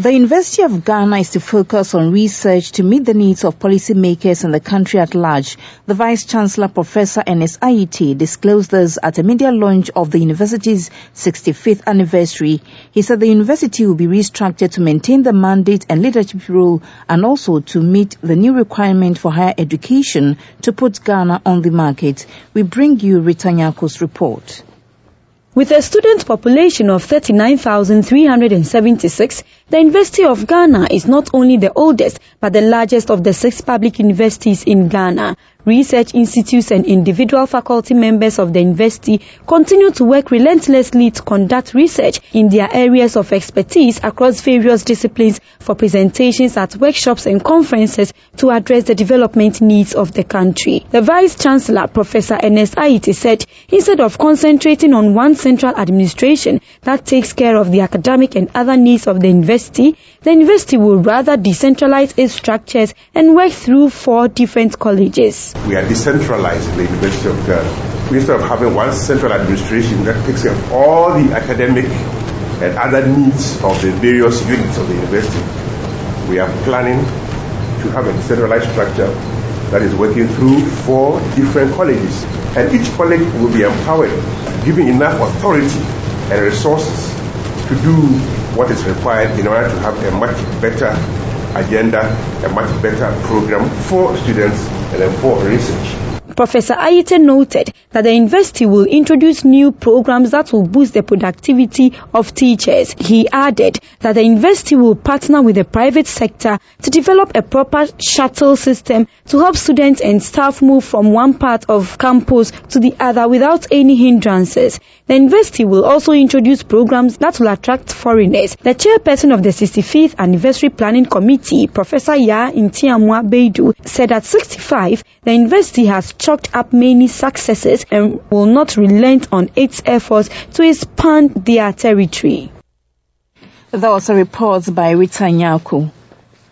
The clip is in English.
The University of Ghana is to focus on research to meet the needs of policymakers in the country at large. The Vice-Chancellor, Professor Ernest Ayitey, disclosed this at a media launch of the university's 65th anniversary. He said the university will be restructured to maintain the mandate and leadership role and also to meet the new requirement for higher education to put Ghana on the market. We bring you Rita Nyako's report. With a student population of 39,376, the University of Ghana is not only the oldest but the largest of the 6 public universities in Ghana. Research institutes and individual faculty members of the university continue to work relentlessly to conduct research in their areas of expertise across various disciplines for presentations at workshops and conferences to address the development needs of the country. The Vice-Chancellor, Professor Ernest Ayitey, said instead of concentrating on one central administration that takes care of the academic and other needs of the university will rather decentralize its structures and work through 4 different colleges. We are decentralizing the University of Ghana. Instead of having one central administration that takes care of all the academic and other needs of the various units of the university, we are planning to have a decentralized structure that is working through 4 different colleges. And each college will be empowered, given enough authority and resources to do what is required in order to have a much better agenda, a much better program for students and for research. Professor Ayitey noted that the university will introduce new programs that will boost the productivity of teachers. He added that the university will partner with the private sector to develop a proper shuttle system to help students and staff move from one part of campus to the other without any hindrances. The university will also introduce programs that will attract foreigners. The chairperson of the 65th Anniversary Planning Committee, Professor Ya Ntiamwa Beidu, said at 65, the university has chalked up many successes and will not relent on its efforts to expand their territory. That was a report by Rita Nyako.